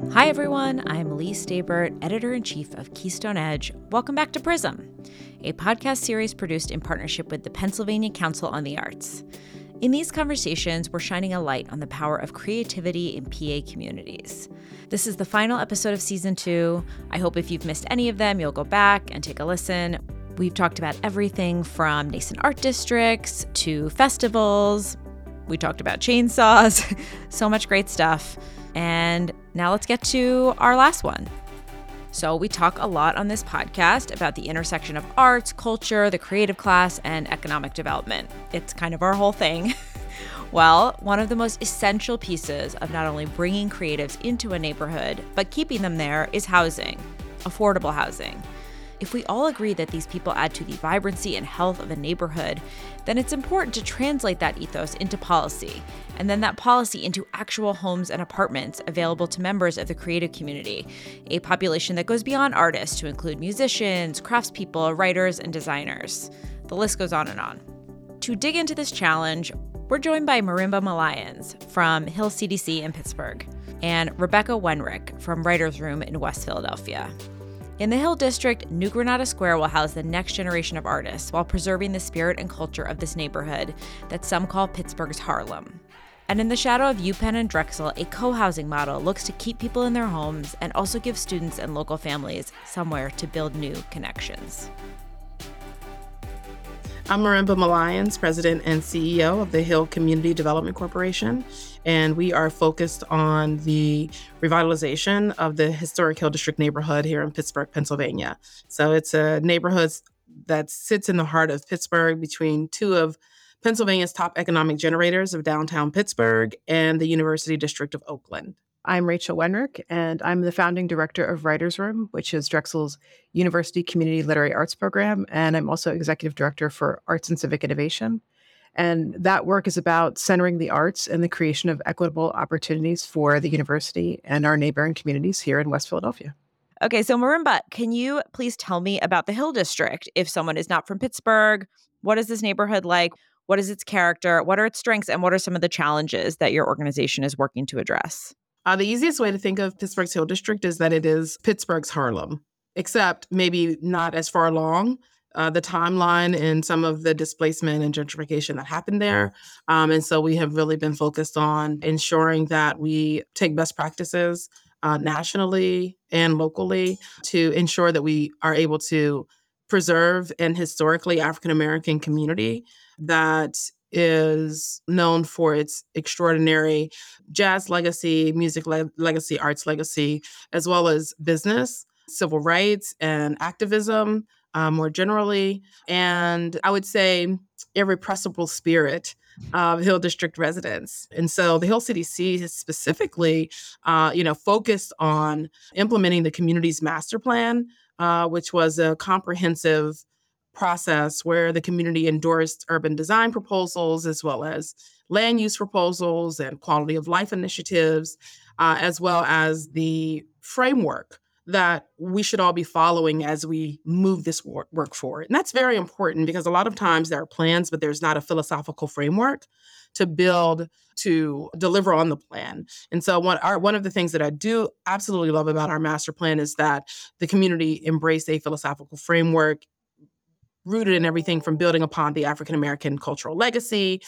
Hi, everyone. I'm Lee Stabert, editor-in-chief of Keystone Edge. Welcome back to Prism, a podcast series produced in partnership with the Pennsylvania Council on the Arts. In these conversations, we're shining a light on the power of creativity in PA communities. This is the final episode of Season 2. I hope if you've missed any of them, you'll go back and take a listen. We've talked about everything from nascent art districts to festivals. We talked about chainsaws, so much great stuff. And now let's get to our last one. So we talk a lot on this podcast about the intersection of arts, culture, the creative class, and economic development. It's kind of our whole thing. Well, one of the most essential pieces of not only bringing creatives into a neighborhood, but keeping them there is housing, affordable housing. If we all agree that these people add to the vibrancy and health of a neighborhood, then it's important to translate that ethos into policy, and then that policy into actual homes and apartments available to members of the creative community, a population that goes beyond artists to include musicians, craftspeople, writers, and designers. The list goes on and on. To dig into this challenge, we're joined by Marimba Malayans from Hill CDC in Pittsburgh and Rebecca Wenrick from Writers Room in West Philadelphia. In the Hill District, New Granada Square will house the next generation of artists while preserving the spirit and culture of this neighborhood that some call Pittsburgh's Harlem. And in the shadow of UPenn and Drexel, a co-housing model looks to keep people in their homes and also give students and local families somewhere to build new connections. I'm Marimba Malayans, President and CEO of the Hill Community Development Corporation, and we are focused on the revitalization of the historic Hill District neighborhood here in Pittsburgh, Pennsylvania. So it's a neighborhood that sits in the heart of Pittsburgh between two of Pennsylvania's top economic generators of downtown Pittsburgh and the University District of Oakland. I'm Rachel Wenrick, and I'm the founding director of Writers Room, which is Drexel's University Community Literary Arts program, and I'm also executive director for Arts and Civic Innovation. And that work is about centering the arts and the creation of equitable opportunities for the university and our neighboring communities here in West Philadelphia. Okay, so Marimba, can you please tell me about the Hill District? If someone is not from Pittsburgh, what is this neighborhood like? What is its character? What are its strengths? And what are some of the challenges that your organization is working to address? The easiest way to think of Pittsburgh's Hill District is that it is Pittsburgh's Harlem, except maybe not as far along the timeline and some of the displacement and gentrification that happened there. And so we have really been focused on ensuring that we take best practices nationally and locally to ensure that we are able to preserve an historically African-American community that is known for its extraordinary jazz legacy, music legacy, arts legacy, as well as business, civil rights, and activism more generally. And I would say irrepressible spirit of Hill District residents. And so the Hill CDC has specifically, focused on implementing the community's master plan, which was a comprehensive process where the community endorsed urban design proposals as well as land use proposals and quality of life initiatives, as well as the framework that we should all be following as we move this work forward. And that's very important because a lot of times there are plans, but there's not a philosophical framework to build to deliver on the plan. And so one of the things that I do absolutely love about our master plan is that the community embraced a philosophical framework rooted in everything from building upon the African-American cultural legacy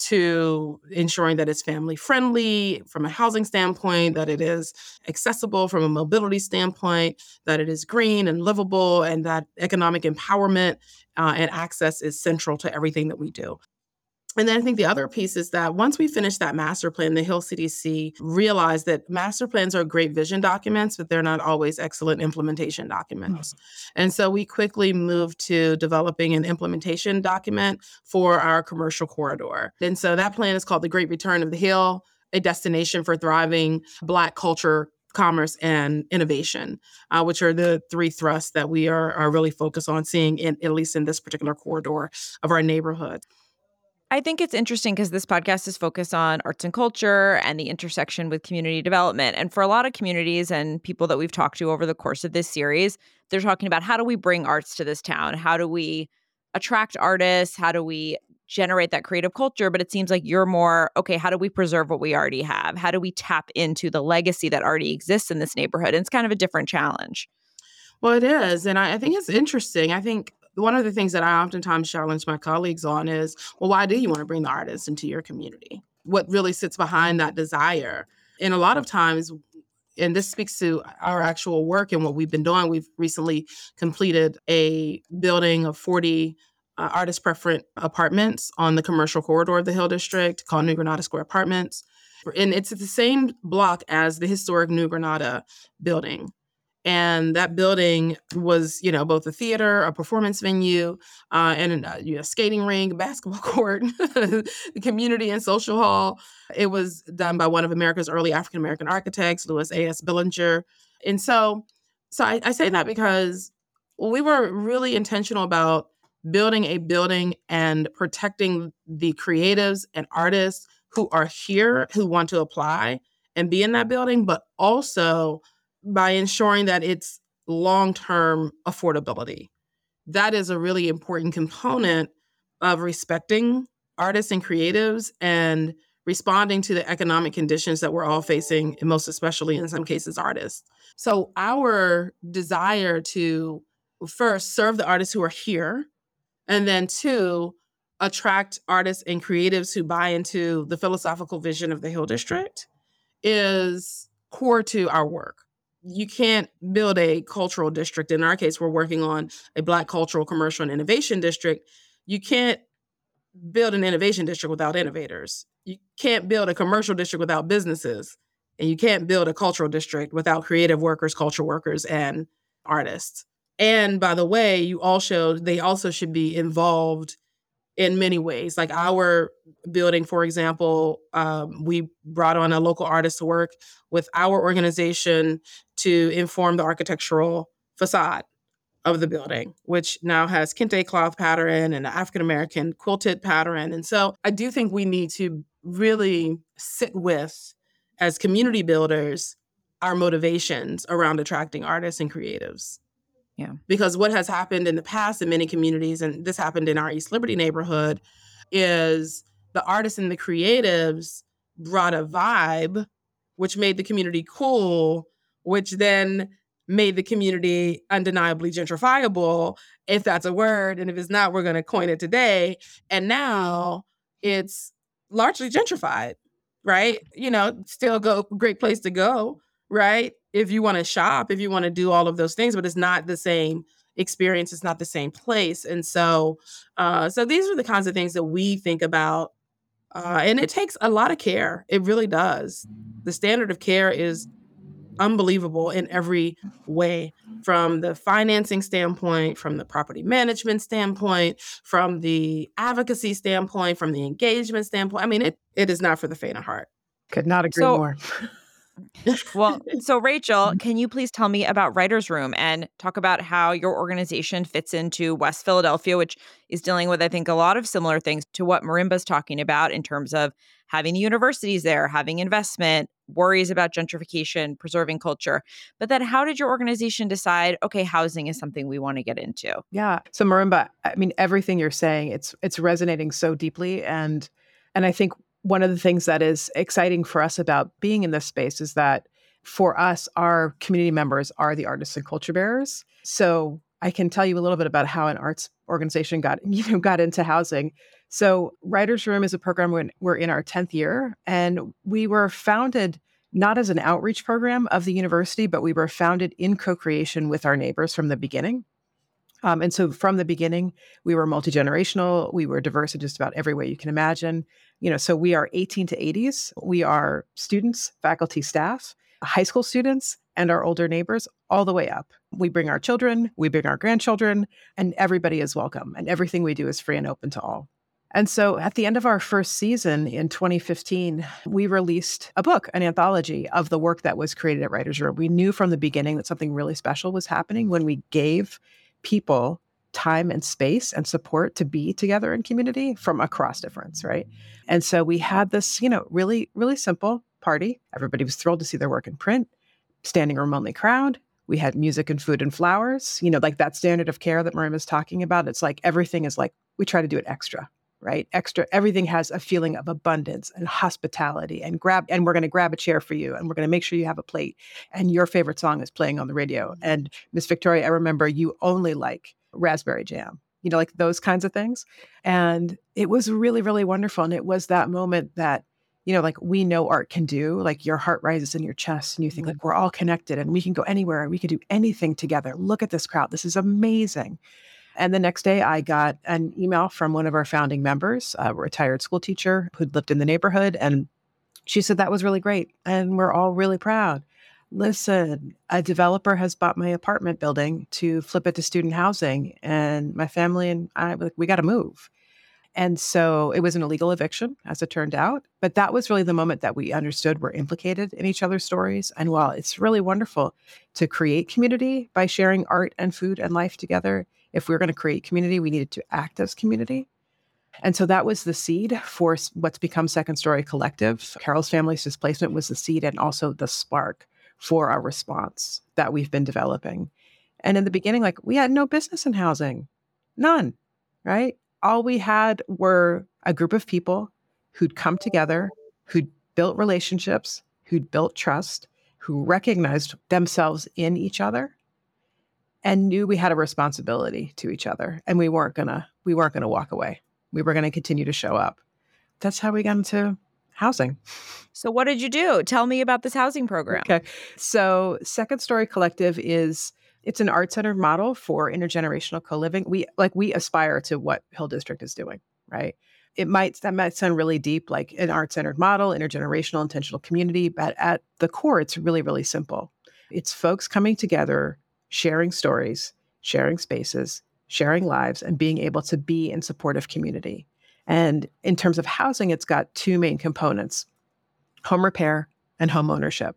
to ensuring that it's family-friendly from a housing standpoint, that it is accessible from a mobility standpoint, that it is green and livable, and that economic empowerment and access is central to everything that we do. And then I think the other piece is that once we finished that master plan, the Hill CDC realized that master plans are great vision documents, but they're not always excellent implementation documents. And so we quickly moved to developing an implementation document for our commercial corridor. And so that plan is called The Great Return of the Hill, a destination for thriving Black culture, commerce, and innovation, which are the three thrusts that we are really focused on seeing, at least in this particular corridor of our neighborhood. I think it's interesting because this podcast is focused on arts and culture and the intersection with community development. And for a lot of communities and people that we've talked to over the course of this series, they're talking about how do we bring arts to this town? How do we attract artists? How do we generate that creative culture, but it seems like you're more, okay, how do we preserve what we already have? How do we tap into the legacy that already exists in this neighborhood? And it's kind of a different challenge. Well, it is. And I think it's interesting. I think one of the things that I oftentimes challenge my colleagues on is, well, why do you want to bring the artists into your community? What really sits behind that desire? And a lot of times, and this speaks to our actual work and what we've been doing, we've recently completed a building of 40 artist preference apartments on the commercial corridor of the Hill District called New Granada Square Apartments. And it's the same block as the historic New Granada building. And that building was, both a theater, a performance venue, and a skating rink, basketball court, community and social hall. It was done by one of America's early African-American architects, Louis A.S. Billinger. And so I say that because we were really intentional about building a building and protecting the creatives and artists who are here, who want to apply and be in that building, but also by ensuring that it's long-term affordability. That is a really important component of respecting artists and creatives and responding to the economic conditions that we're all facing, and most especially in some cases, artists. So our desire to first serve the artists who are here, and then two, attract artists and creatives who buy into the philosophical vision of the Hill District is core to our work. You can't build a cultural district. In our case, we're working on a Black cultural, commercial, and innovation district. You can't build an innovation district without innovators. You can't build a commercial district without businesses. And you can't build a cultural district without creative workers, culture workers, and artists. And by the way, they also should be involved in many ways. Like our building, for example, we brought on a local artist to work with our organization to inform the architectural facade of the building, which now has kente cloth pattern and an African-American quilted pattern. And so I do think we need to really sit with, as community builders, our motivations around attracting artists and creatives. Yeah. Because what has happened in the past in many communities, and this happened in our East Liberty neighborhood, is the artists and the creatives brought a vibe, which made the community cool, which then made the community undeniably gentrifiable, if that's a word. And if it's not, we're going to coin it today. And now it's largely gentrified, right? Still great place to go, right? If you want to shop, if you want to do all of those things, but it's not the same experience, it's not the same place. And so these are the kinds of things that we think about. And it takes a lot of care. It really does. The standard of care is unbelievable in every way, from the financing standpoint, from the property management standpoint, from the advocacy standpoint, from the engagement standpoint. I mean, it is not for the faint of heart. Could not agree more. Well, so Rachel, can you please tell me about Writers' Room and talk about how your organization fits into West Philadelphia, which is dealing with, I think, a lot of similar things to what Marimba's talking about in terms of having the universities there, having investment, worries about gentrification, preserving culture. But then how did your organization decide, okay, housing is something we want to get into? Yeah. So Marimba, I mean, everything you're saying, it's resonating so deeply. And I think one of the things that is exciting for us about being in this space is that for us, our community members are the artists and culture bearers. So I can tell you a little bit about how an arts organization got into housing. So Writers' Room is a program when we're in our 10th year, and we were founded not as an outreach program of the university, but we were founded in co-creation with our neighbors from the beginning. And so from the beginning, we were multi-generational. We were diverse in just about every way you can imagine. So we are 18 to 80s. We are students, faculty, staff, high school students, and our older neighbors all the way up. We bring our children, we bring our grandchildren, and everybody is welcome. And everything we do is free and open to all. And so at the end of our first season in 2015, we released a book, an anthology of the work that was created at Writers' Room. We knew from the beginning that something really special was happening when we gave people time and space and support to be together in community from across difference, right? And so we had this, really, really simple party. Everybody was thrilled to see their work in print, standing room only crowd. We had music and food and flowers, like that standard of care that Marimba's talking about. It's like everything is like, we try to do it extra, right? Everything has a feeling of abundance and hospitality and we're going to grab a chair for you and we're going to make sure you have a plate and your favorite song is playing on the radio. And Miss Victoria, I remember you only like raspberry jam, like those kinds of things. And it was really, really wonderful. And it was that moment that, like we know art can do, like your heart rises in your chest and you think like we're all connected and we can go anywhere and we can do anything together. Look at this crowd. This is amazing. And the next day I got an email from one of our founding members, a retired school teacher who'd lived in the neighborhood. And she said, that was really great. And we're all really proud. Listen, a developer has bought my apartment building to flip it to student housing. And my family and I, we got to move. And so it was an illegal eviction, as it turned out. But that was really the moment that we understood we're implicated in each other's stories. And while it's really wonderful to create community by sharing art and food and life together, if we were going to create community, we needed to act as community. And so that was the seed for what's become Second Story Collective. Carol's family's displacement was the seed and also the spark for our response that we've been developing. And in the beginning, like we had no business in housing, none, right? All we had were a group of people who'd come together, who'd built relationships, who'd built trust, who recognized themselves in each other and knew we had a responsibility to each other. And we weren't gonna walk away. We were gonna continue to show up. That's how we got into housing. So what did you do? Tell me about this housing program. Okay. So Second Story Collective it's an art-centered model for intergenerational co-living. We aspire to what Hill District is doing, right? That might sound really deep, like an art-centered model, intergenerational, intentional community, but at the core, it's really, really simple. It's folks coming together, sharing stories, sharing spaces, sharing lives, and being able to be in supportive community. And in terms of housing, it's got two main components: home repair and home ownership.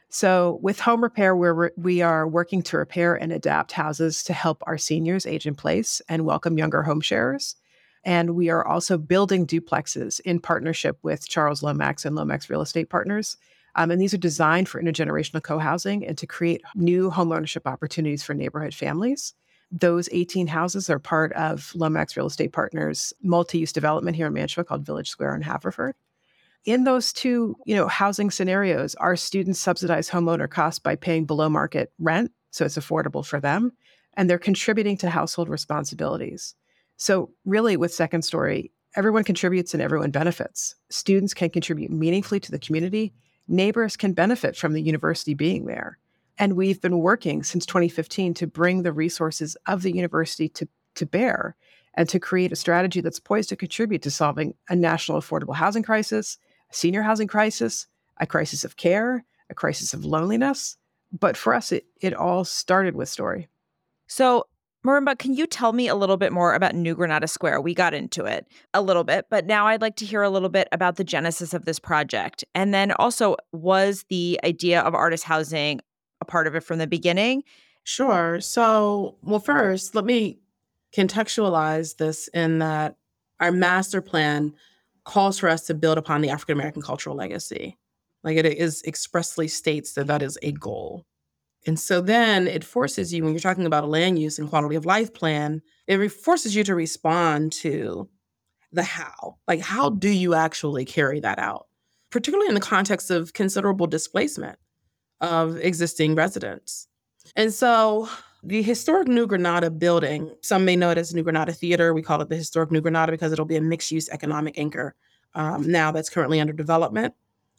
So with home repair, we are working to repair and adapt houses to help our seniors age in place and welcome younger home sharers. And we are also building duplexes in partnership with Charles Lomax and Lomax Real Estate Partners. And these are designed for intergenerational co-housing and to create new homeownership opportunities for neighborhood families. Those 18 houses are part of Lomax Real Estate Partners' multi-use development here in Mantua called Village Square in Haverford. In those two, housing scenarios, our students subsidize homeowner costs by paying below market rent, so it's affordable for them, and they're contributing to household responsibilities. So really with Second Story, everyone contributes and everyone benefits. Students can contribute meaningfully to the community. Neighbors can benefit from the university being there. And we've been working since 2015 to bring the resources of the university to bear and to create a strategy that's poised to contribute to solving a national affordable housing crisis, a senior housing crisis, a crisis of care, a crisis of loneliness. But for us, it all started with Story. So, Marimba, can you tell me a little bit more about New Granada Square? We got into it a little bit, but now I'd like to hear a little bit about the genesis of this project. And then also, was the idea of artist housing a part of it from the beginning? Sure. So, well, first, let me contextualize this in that our master plan calls for us to build upon the African American cultural legacy. Like it is expressly states that is a goal. And so then it forces you, when you're talking about a land use and quality of life plan, forces you to respond to the how. Like, how do you actually carry that out? Particularly in the context of considerable displacement of existing residents. And so the historic New Granada building, some may know it as New Granada Theater. We call it the historic New Granada because it'll be a mixed-use economic anchor now that's currently under development,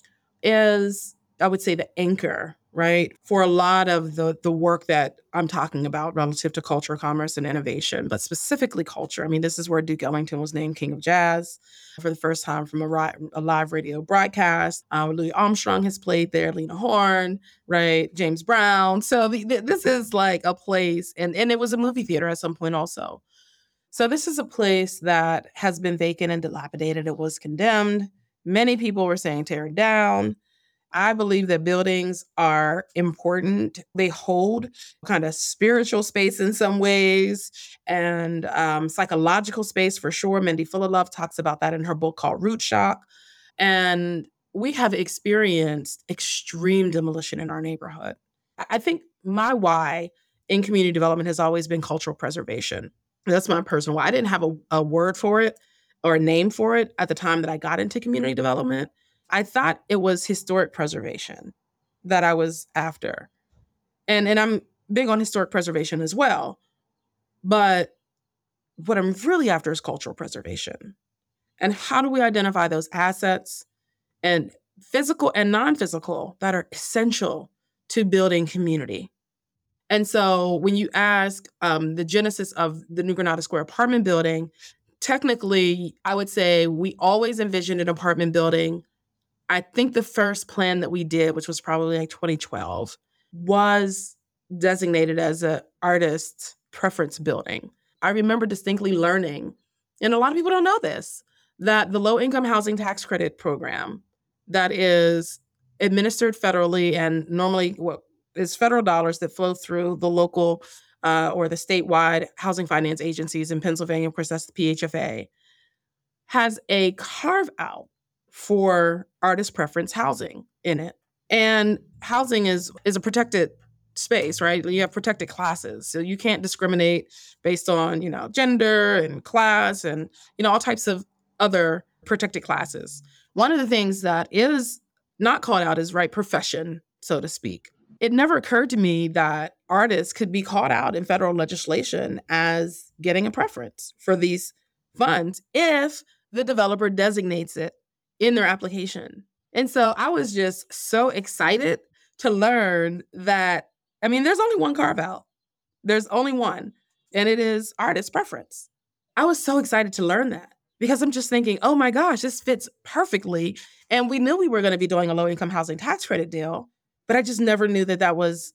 is, I would say, the anchor, right, for a lot of the work that I'm talking about relative to culture, commerce, and innovation, but specifically culture. I mean, this is where Duke Ellington was named King of Jazz for the first time from a live radio broadcast. Louis Armstrong has played there, Lena Horne, right, James Brown. So this is like a place, and it was a movie theater at some point also. So this is a place that has been vacant and dilapidated. It was condemned. Many people were saying tear it down. I believe that buildings are important. They hold kind of spiritual space in some ways and psychological space for sure. Mindy Fullilove talks about that in her book called Root Shock. And we have experienced extreme demolition in our neighborhood. I think my why in community development has always been cultural preservation. That's my personal why. I didn't have a word for it or a name for it at the time that I got into community development. I thought it was historic preservation that I was after. And I'm big on historic preservation as well. But what I'm really after is cultural preservation. And how do we identify those assets and physical and non-physical that are essential to building community? And so when you ask the genesis of the New Granada Square apartment building, technically, I would say we always envisioned an apartment building. I think the first plan that we did, which was probably like 2012, was designated as an artist preference building. I remember distinctly learning, and a lot of people don't know this, that the low income housing tax credit program that is administered federally and normally what is federal dollars that flow through the local or the statewide housing finance agencies in Pennsylvania, of course, that's the PHFA, has a carve out for artist preference housing in it. And housing is a protected space, right? You have protected classes. So you can't discriminate based on, gender and class and, all types of other protected classes. One of the things that is not called out is, right, profession, so to speak. It never occurred to me that artists could be called out in federal legislation as getting a preference for these funds if the developer designates it in their application. And so I was just so excited to learn that, there's only one carve out. There's only one, and it is artist preference. I was so excited to learn that because I'm just thinking, oh my gosh, this fits perfectly. And we knew we were going to be doing a low income housing tax credit deal, but I just never knew that was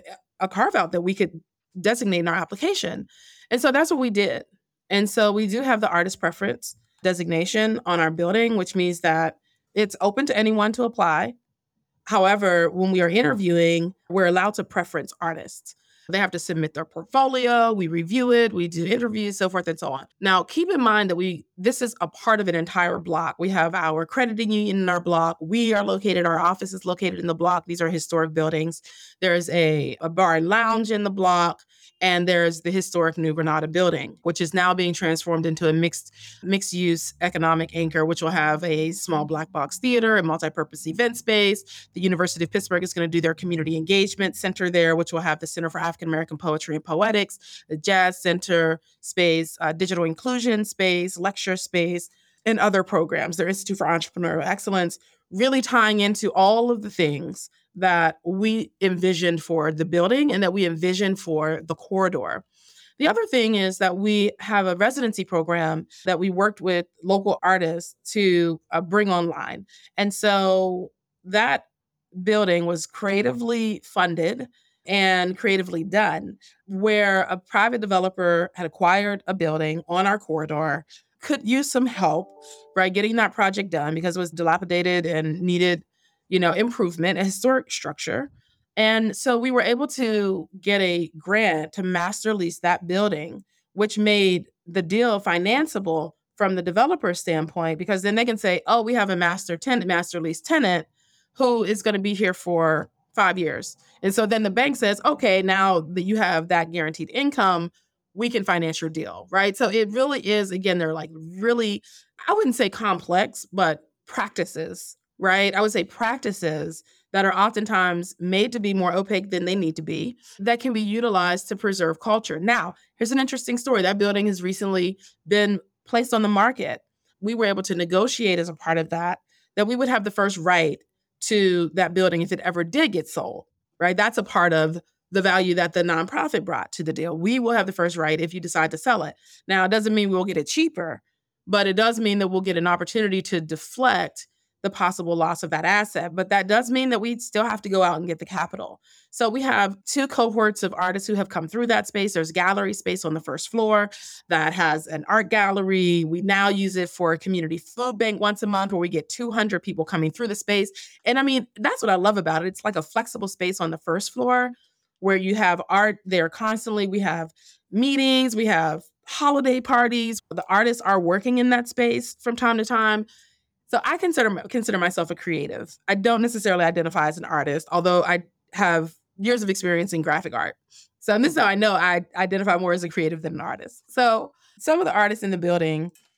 a carve out that we could designate in our application. And so that's what we did. And so we do have the artist preference designation on our building, which means that it's open to anyone to apply. However, when we are interviewing, we're allowed to preference artists. They have to submit their portfolio, we review it, we do interviews, so forth and so on. Now, keep in mind that this is a part of an entire block. We have our crediting union in our block. Our office is located in the block. These are historic buildings. There's a bar and lounge in the block. And there's the historic New Granada building, which is now being transformed into a mixed-use economic anchor, which will have a small black box theater, a multi-purpose event space. The University of Pittsburgh is going to do their community engagement center there, which will have the Center for African American Poetry and Poetics, the Jazz Center space, digital inclusion space, lecture space, and other programs. Their Institute for Entrepreneurial Excellence, really tying into all of the things that we envisioned for the building and that we envisioned for the corridor. The other thing is that we have a residency program that we worked with local artists to bring online. And so that building was creatively funded and creatively done, where a private developer had acquired a building on our corridor, could use some help, right, getting that project done because it was dilapidated and needed improvement, a historic structure. And so we were able to get a grant to master lease that building, which made the deal financeable from the developer standpoint, because then they can say, oh, we have a master lease tenant who is going to be here for 5 years. And so then the bank says, okay, now that you have that guaranteed income, we can finance your deal, right? So it really is, again, they're like really, I wouldn't say complex, but practices, right? I would say practices that are oftentimes made to be more opaque than they need to be, that can be utilized to preserve culture. Now, here's an interesting story. That building has recently been placed on the market. We were able to negotiate as a part of that we would have the first right to that building if it ever did get sold, right? That's a part of the value that the nonprofit brought to the deal. We will have the first right if you decide to sell it. Now, it doesn't mean we'll get it cheaper, but it does mean that we'll get an opportunity to deflect the possible loss of that asset. But that does mean that we still have to go out and get the capital. So we have 2 cohorts of artists who have come through that space. There's gallery space on the first floor that has an art gallery. We now use it for a community food bank once a month where we get 200 people coming through the space. And that's what I love about it. It's like a flexible space on the first floor where you have art there constantly. We have meetings, we have holiday parties. The artists are working in that space from time to time. So I consider myself a creative. I don't necessarily identify as an artist, although I have years of experience in graphic art. So this is how I know I identify more as a creative than an artist. So some of the artists in the building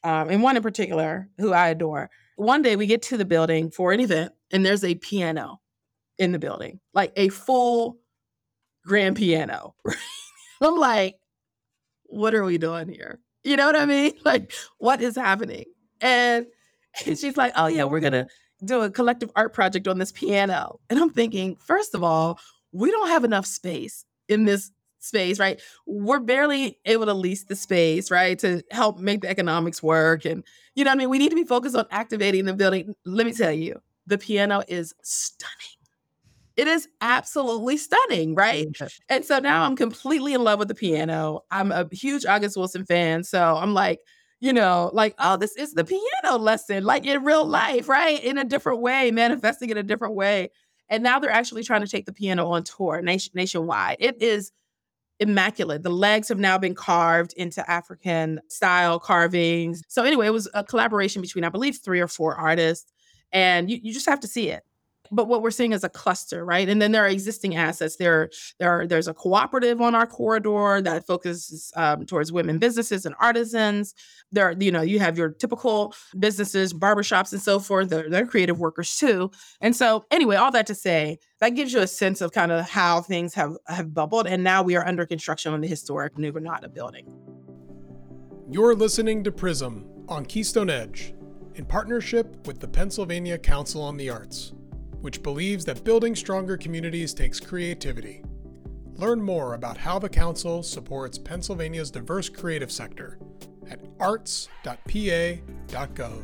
and one in particular who I adore. One day we get to the building for an event, and there's a piano in the building, like a full grand piano. I'm like, what are we doing here? You know what I mean? Like, what is happening? And she's like, oh, yeah, we're going to do a collective art project on this piano. And I'm thinking, first of all, we don't have enough space in this space, right? We're barely able to lease the space, right? To help make the economics work. And, you know what I mean? We need to be focused on activating the building. Let me tell you, the piano is stunning. It is absolutely stunning, right? And so now I'm completely in love with the piano. I'm a huge August Wilson fan. So I'm like, like, oh, this is the piano lesson, like in real life, right? In a different way, manifesting in a different way. And now they're actually trying to take the piano on tour nationwide. It is immaculate. The legs have now been carved into African style carvings. So anyway, it was a collaboration between, I believe, 3 or 4 artists. And you just have to see it. But what we're seeing is a cluster, right? And then there are existing assets. There's a cooperative on our corridor that focuses towards women businesses and artisans. You have your typical businesses, barbershops, and so forth. They're creative workers too. And so, anyway, all that to say, that gives you a sense of kind of how things have bubbled. And now we are under construction on the historic New Granada building. You're listening to Prism on Keystone Edge, in partnership with the Pennsylvania Council on the Arts, which believes that building stronger communities takes creativity. Learn more about how the Council supports Pennsylvania's diverse creative sector at arts.pa.gov.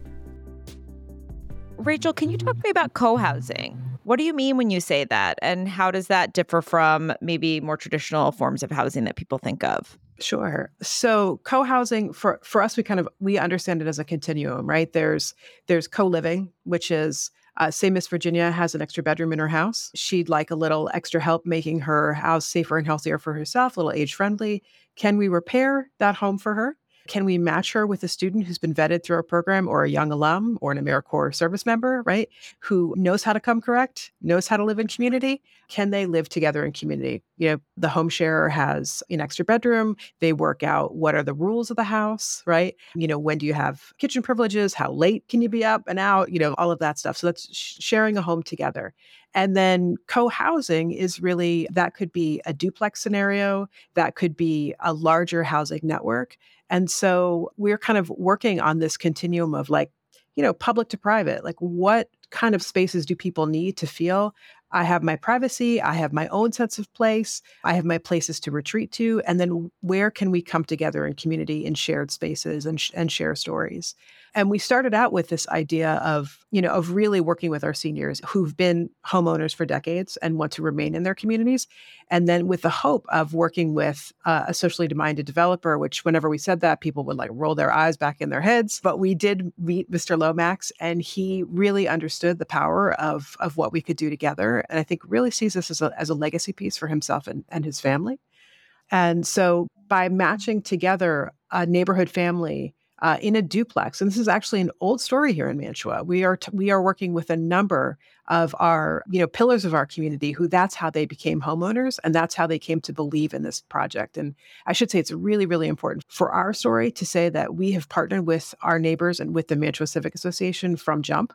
Rachel, can you talk to me about co-housing? What do you mean when you say that? And how does that differ from maybe more traditional forms of housing that people think of? Sure. So co-housing for us, we understand it as a continuum, right? There's co-living, which is say Miss Virginia has an extra bedroom in her house. She'd like a little extra help making her house safer and healthier for herself, a little age-friendly. Can we repair that home for her? Can we match her with a student who's been vetted through our program, or a young alum, or an AmeriCorps service member, right? Who knows how to come correct, knows how to live in community? Can they live together in community? The home sharer has an extra bedroom. They work out what are the rules of the house, right? When do you have kitchen privileges? How late can you be up and out? All of that stuff. So that's sharing a home together. And then co-housing is really, that could be a duplex scenario. That could be a larger housing network. And so we're kind of working on this continuum of public to private. Like, what kind of spaces do people need to feel I have my privacy, I have my own sense of place, I have my places to retreat to, and then where can we come together in community in shared spaces and share stories? And we started out with this idea of really working with our seniors who've been homeowners for decades and want to remain in their communities. And then with the hope of working with a socially minded developer, which whenever we said that, people would roll their eyes back in their heads. But we did meet Mr. Lomax, and he really understood the power of what we could do together. And I think really sees this as a legacy piece for himself and his family. And so by matching together a neighborhood family in a duplex, and this is actually an old story here in Mantua, we are working with a number of our pillars of our community who that's how they became homeowners, and that's how they came to believe in this project. And I should say it's really, really important for our story to say that we have partnered with our neighbors and with the Mantua Civic Association from jump.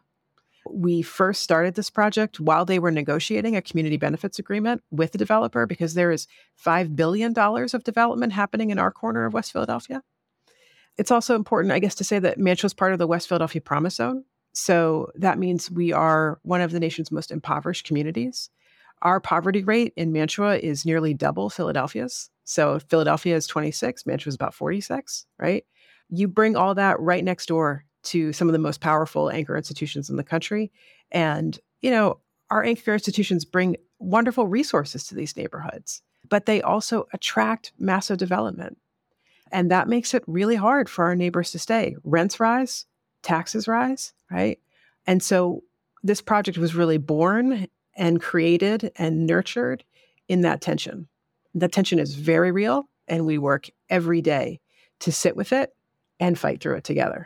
We first started this project while they were negotiating a community benefits agreement with the developer, because there is $5 billion of development happening in our corner of West Philadelphia. It's also important, I guess, to say that Mantua is part of the West Philadelphia Promise Zone. So that means we are one of the nation's most impoverished communities. Our poverty rate in Mantua is nearly double Philadelphia's. So Philadelphia is 26, Mantua is about 46, right? You bring all that right next door to some of the most powerful anchor institutions in the country. And, our anchor institutions bring wonderful resources to these neighborhoods, but they also attract massive development. And that makes it really hard for our neighbors to stay. Rents rise, taxes rise, right? And so this project was really born and created and nurtured in that tension. That tension is very real, and we work every day to sit with it and fight through it together.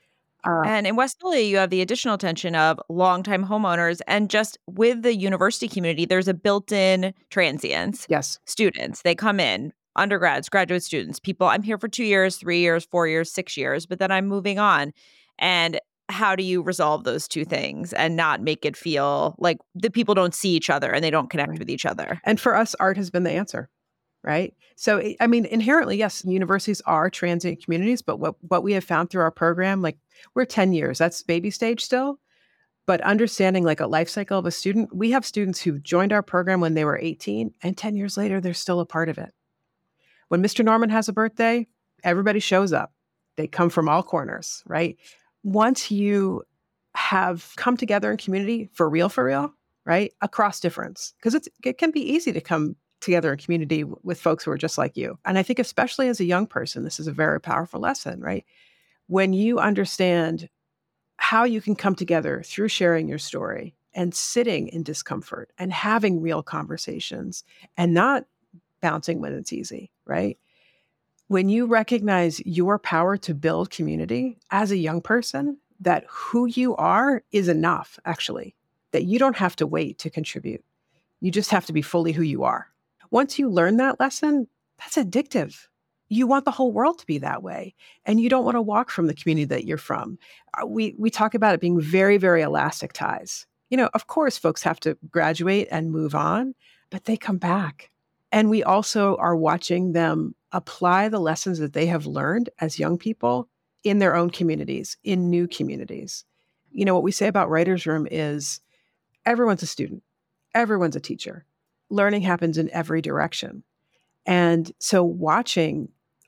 And in West Philly, you have the additional tension of longtime homeowners, and just with the university community, there's a built-in transience. Yes. Students, they come in undergrads, graduate students, people, I'm here for 2 years, 3 years, 4 years, 6 years, but then I'm moving on. And how do you resolve those two things and not make it feel like the people don't see each other and they don't connect with each other? And for us, art has been the answer, right? So, I mean, inherently, yes, universities are transient communities, but what we have found through our program, like we're 10 years, that's baby stage still. But understanding like a life cycle of a student, we have students who joined our program when they were 18 and 10 years later, they're still a part of it. When Mr. Norman has a birthday, everybody shows up. They come from all corners, right? Once you have come together in community for real, right? Across difference, because it can be easy to come together in community with folks who are just like you. And I think especially as a young person, this is a very powerful lesson, right? When you understand how you can come together through sharing your story and sitting in discomfort and having real conversations and not bouncing when it's easy, right? When you recognize your power to build community as a young person, that who you are is enough, actually, that you don't have to wait to contribute. You just have to be fully who you are. Once you learn that lesson, that's addictive. You want the whole world to be that way. And you don't want to walk from the community that you're from. We talk about it being very, very elastic ties. Of course, folks have to graduate and move on, but they come back. And we also are watching them apply the lessons that they have learned as young people in their own communities, in new communities. What we say about Writers' Room is everyone's a student, everyone's a teacher. Learning happens in every direction. And so watching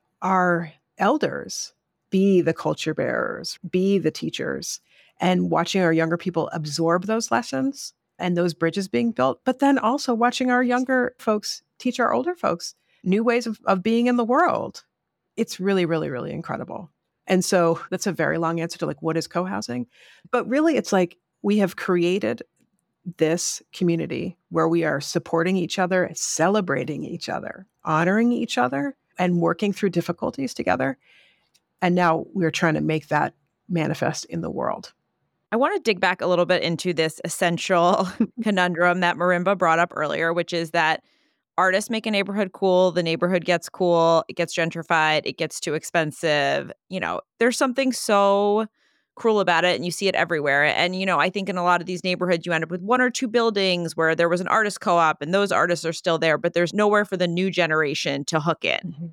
our elders be the culture bearers, be the teachers, and watching our younger people absorb those lessons and those bridges being built, but then also watching our younger folks teach our older folks new ways of being in the world. It's really, really, really incredible. And so that's a very long answer to like, what is co-housing? But really, it's like we have created this community where we are supporting each other, celebrating each other, honoring each other, and working through difficulties together. And now we're trying to make that manifest in the world. I want to dig back a little bit into this essential conundrum that Marimba brought up earlier, which is that artists make a neighborhood cool, the neighborhood gets cool, it gets gentrified, it gets too expensive. There's something so cruel about it, and you see it everywhere. And, I think in a lot of these neighborhoods, you end up with one or two buildings where there was an artist co-op and those artists are still there, but there's nowhere for the new generation to hook in. Mm-hmm.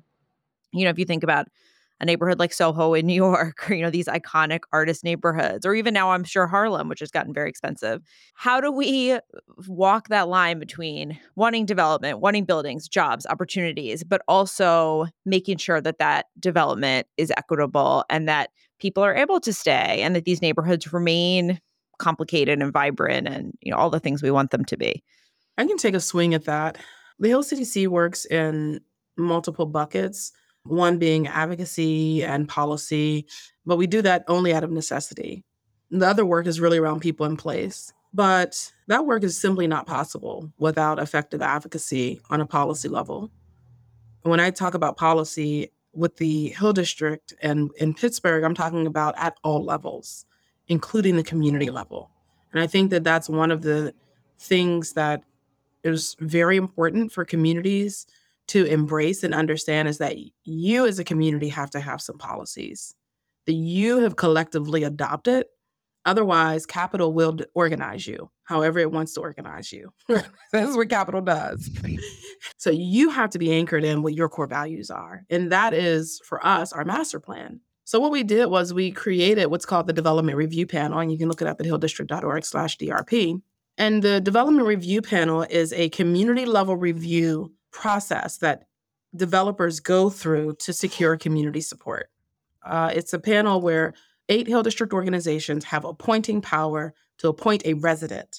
If you think about a neighborhood like Soho in New York, or, these iconic artist neighborhoods, or even now I'm sure Harlem, which has gotten very expensive. How do we walk that line between wanting development, wanting buildings, jobs, opportunities, but also making sure that that development is equitable and that people are able to stay and that these neighborhoods remain complicated and vibrant and, all the things we want them to be? I can take a swing at that. The Hill CDC works in multiple buckets, one being advocacy and policy, but we do that only out of necessity. The other work is really around people in place. But that work is simply not possible without effective advocacy on a policy level. When I talk about policy with the Hill District and in Pittsburgh, I'm talking about at all levels, including the community level. And I think that that's one of the things that is very important for communities to embrace and understand, is that you as a community have to have some policies that you have collectively adopted. Otherwise, capital will organize you however it wants to organize you. That's what capital does. So you have to be anchored in what your core values are. And that is, for us, our master plan. So what we did was we created what's called the Development Review Panel, and you can look it up at hilldistrict.org/DRP. And the Development Review Panel is a community-level review process that developers go through to secure community support. It's a panel where 8 Hill District organizations have appointing power to appoint a resident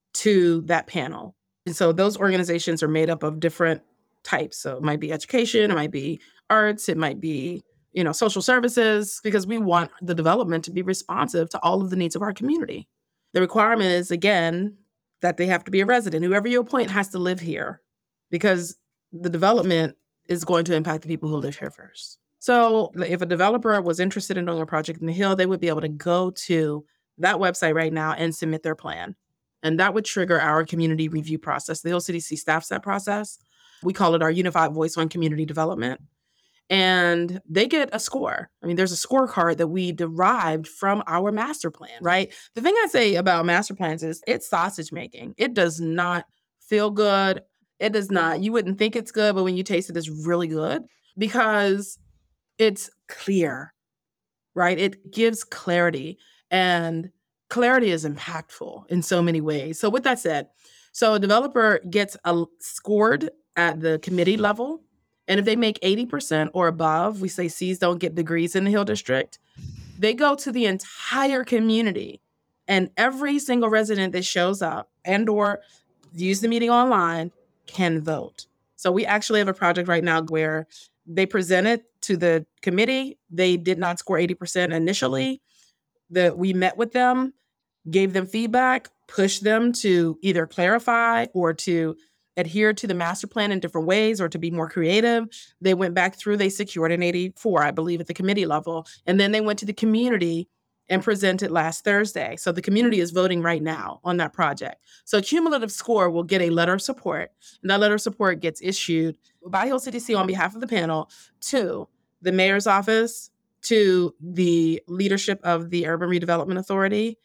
to that panel. And so those organizations are made up of different types. So it might be education, it might be arts, it might be, social services, because we want the development to be responsive to all of the needs of our community. The requirement is, again, that they have to be a resident. Whoever you appoint has to live here, because the development is going to impact the people who live here first. So if a developer was interested in doing a project in the Hill, they would be able to go to that website right now and submit their plan. And that would trigger our community review process. The Hill CDC staffs that process. We call it our unified voice on community development. And they get a score. I mean, there's a scorecard that we derived from our master plan, right? The thing I say about master plans is it's sausage making. It does not feel good. It does not. You wouldn't think it's good, but when you taste it, it's really good because it's clear, right? It gives clarity, and clarity is impactful in so many ways. So with that said, so a developer gets scored at the committee level. And if they make 80% or above, we say C's don't get degrees in the Hill District. They go to the entire community, and every single resident that shows up and or views the meeting online can vote. So we actually have a project right now where they presented to the committee. They did not score 80% initially. We met with them, gave them feedback, pushed them to either clarify or to adhere to the master plan in different ways or to be more creative. They went back through, they secured an 84, I believe, at the committee level. And then they went to the community and presented last Thursday. So the community is voting right now on that project. So cumulative score will get a letter of support. And that letter of support gets issued by Hill City C on behalf of the panel to the mayor's office, to the leadership of the Urban Redevelopment Authority,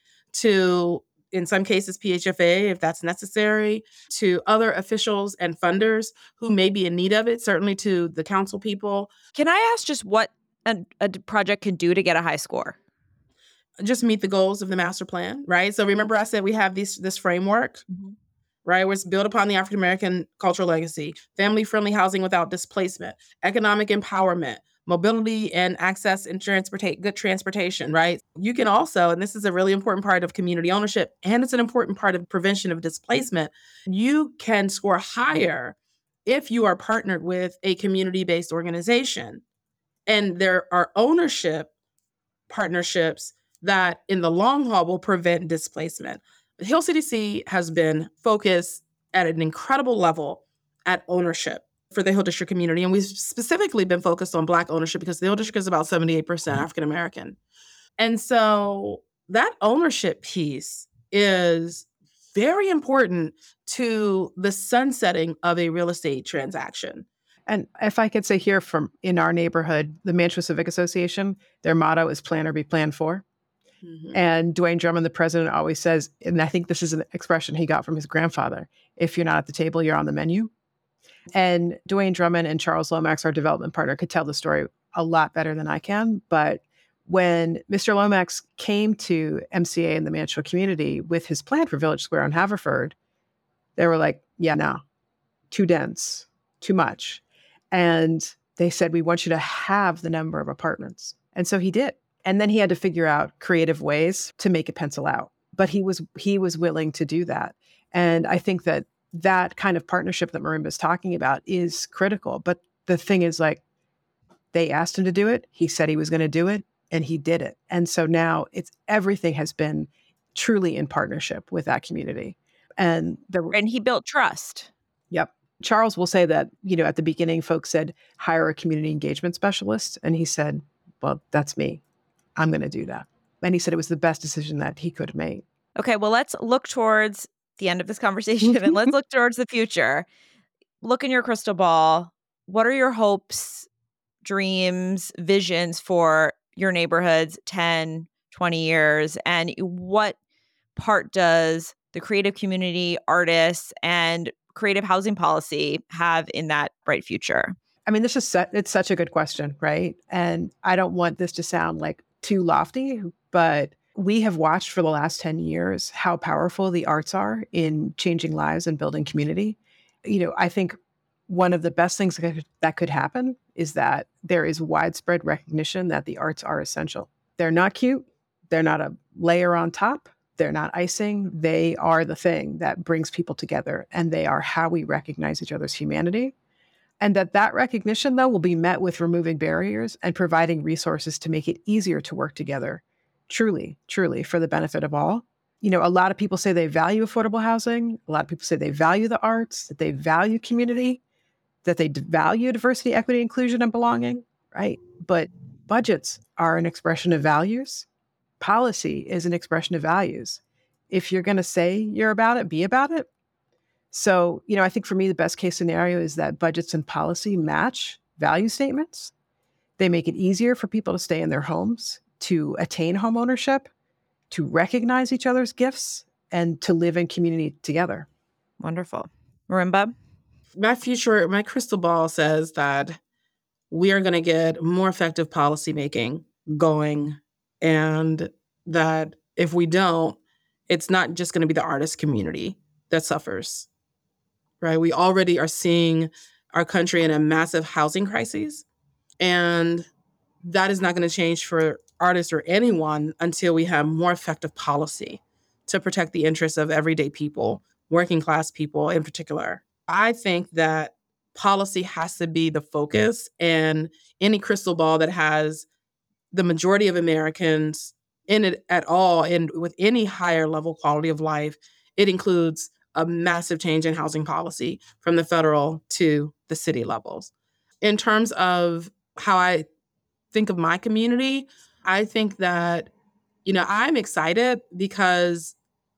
to, in some cases, PHFA, if that's necessary, to other officials and funders who may be in need of it, certainly to the council people. Can I ask just what a project can do to get a high score? Just meet the goals of the master plan, right? So remember I said we have this framework, right? Where it's built upon the African-American cultural legacy, family-friendly housing without displacement, economic empowerment, mobility and access and good transportation, right? You can also, and this is a really important part of community ownership, and it's an important part of prevention of displacement, you can score higher if you are partnered with a community-based organization. And there are ownership partnerships that in the long haul will prevent displacement. Hill City C has been focused at an incredible level at ownership for the Hill District community. And we've specifically been focused on Black ownership because the Hill District is about 78% African American. And so that ownership piece is very important to the sunsetting of a real estate transaction. And if I could say here from in our neighborhood, the Mantua Civic Association, their motto is plan or be planned for. And Dwayne Drummond, the president, always says, and I think this is an expression he got from his grandfather, if you're not at the table, you're on the menu. And Dwayne Drummond and Charles Lomax, our development partner, could tell the story a lot better than I can. But when Mr. Lomax came to MCA in the Mantua community with his plan for Village Square on Haverford, they were like, yeah, no, too dense, too much. And they said, we want you to have the number of apartments. And so he did. And then he had to figure out creative ways to make it pencil out. But he was willing to do that. And I think that kind of partnership that Marimba is talking about is critical. But the thing is, like, they asked him to do it. He said he was going to do it, and he did it. And so now everything has been truly in partnership with that community. And he built trust. Yep. Charles will say that, at the beginning, folks said, hire a community engagement specialist. And he said, well, that's me. I'm going to do that. And he said it was the best decision that he could have made. Okay, well, let's look towards the end of this conversation and let's look towards the future. Look in your crystal ball. What are your hopes, dreams, visions for your neighborhoods 10, 20 years? And what part does the creative community, artists, and creative housing policy have in that bright future? I mean, it's such a good question, right? And I don't want this to sound like too lofty, but we have watched for the last 10 years how powerful the arts are in changing lives and building community. I think one of the best things that could happen is that there is widespread recognition that the arts are essential. They're not cute. They're not a layer on top. They're not icing. They are the thing that brings people together, and they are how we recognize each other's humanity. And that recognition, though, will be met with removing barriers and providing resources to make it easier to work together, truly, truly, for the benefit of all. A lot of people say they value affordable housing. A lot of people say they value the arts, that they value community, that they value diversity, equity, inclusion, and belonging, right? But budgets are an expression of values. Policy is an expression of values. If you're going to say you're about it, be about it. So, I think for me, the best case scenario is that budgets and policy match value statements. They make it easier for people to stay in their homes, to attain home ownership, to recognize each other's gifts, and to live in community together. Wonderful. Marimba? My crystal ball says that we are going to get more effective policymaking going, and that if we don't, it's not just going to be the artist community that suffers, right? We already are seeing our country in a massive housing crisis, and that is not going to change for artists or anyone until we have more effective policy to protect the interests of everyday people, working class people in particular. I think that policy has to be the focus, and any crystal ball that has the majority of Americans in it at all, and with any higher level quality of life, it includes a massive change in housing policy from the federal to the city levels. In terms of how I think of my community, I think that, I'm excited because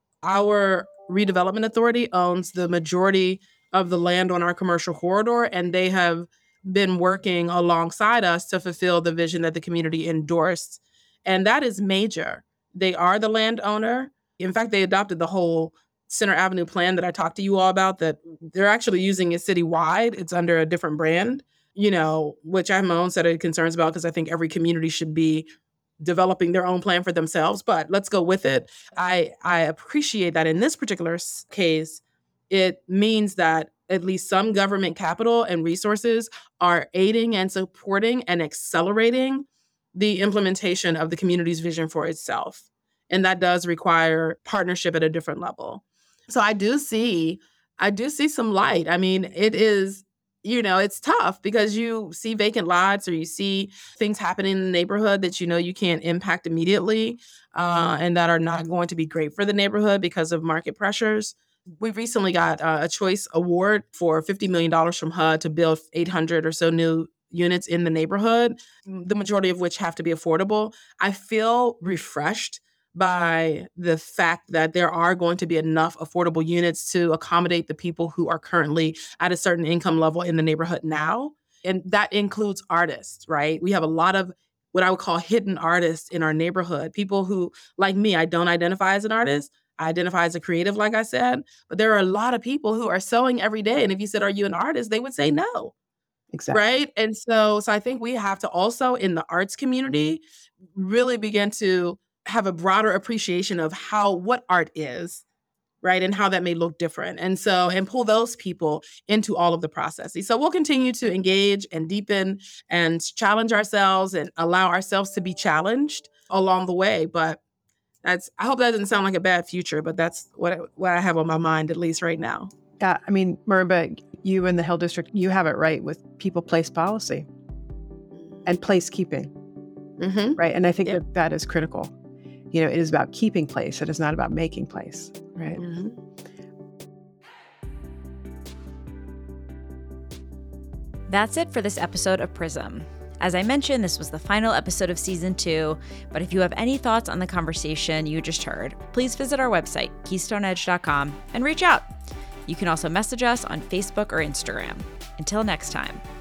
our redevelopment authority owns the majority of the land on our commercial corridor, and they have been working alongside us to fulfill the vision that the community endorsed. And that is major. They are the landowner. In fact, they adopted the whole Center Avenue plan that I talked to you all about, that they're actually using it citywide. It's under a different brand, which I have my own set of concerns about, because I think every community should be developing their own plan for themselves, but let's go with it. I appreciate that in this particular case, it means that at least some government capital and resources are aiding and supporting and accelerating the implementation of the community's vision for itself. And that does require partnership at a different level. So I do see some light. I mean, it is, it's tough because you see vacant lots, or you see things happening in the neighborhood that you can't impact immediately, and that are not going to be great for the neighborhood because of market pressures. We recently got a choice award for $50 million from HUD to build 800 or so new units in the neighborhood, the majority of which have to be affordable. I feel refreshed by the fact that there are going to be enough affordable units to accommodate the people who are currently at a certain income level in the neighborhood now. And that includes artists, right? We have a lot of what I would call hidden artists in our neighborhood. People who, like me, I don't identify as an artist. I identify as a creative, like I said. But there are a lot of people who are sewing every day. And if you said, are you an artist? They would say no. Exactly. Right? And so I think we have to also, in the arts community, really begin to have a broader appreciation of what art is, right? And how that may look different. And pull those people into all of the processes. So we'll continue to engage and deepen and challenge ourselves and allow ourselves to be challenged along the way. But I hope that doesn't sound like a bad future, but that's what I have on my mind, at least right now. Yeah, I mean, Marimba, you in the Hill District, you have it right with people, place policy and placekeeping, right? And I think that is critical. It is about keeping place. It is not about making place, right? Mm-hmm. That's it for this episode of Prism. As I mentioned, this was the final episode of season 2, but if you have any thoughts on the conversation you just heard, please visit our website, KeystoneEdge.com, and reach out. You can also message us on Facebook or Instagram. Until next time.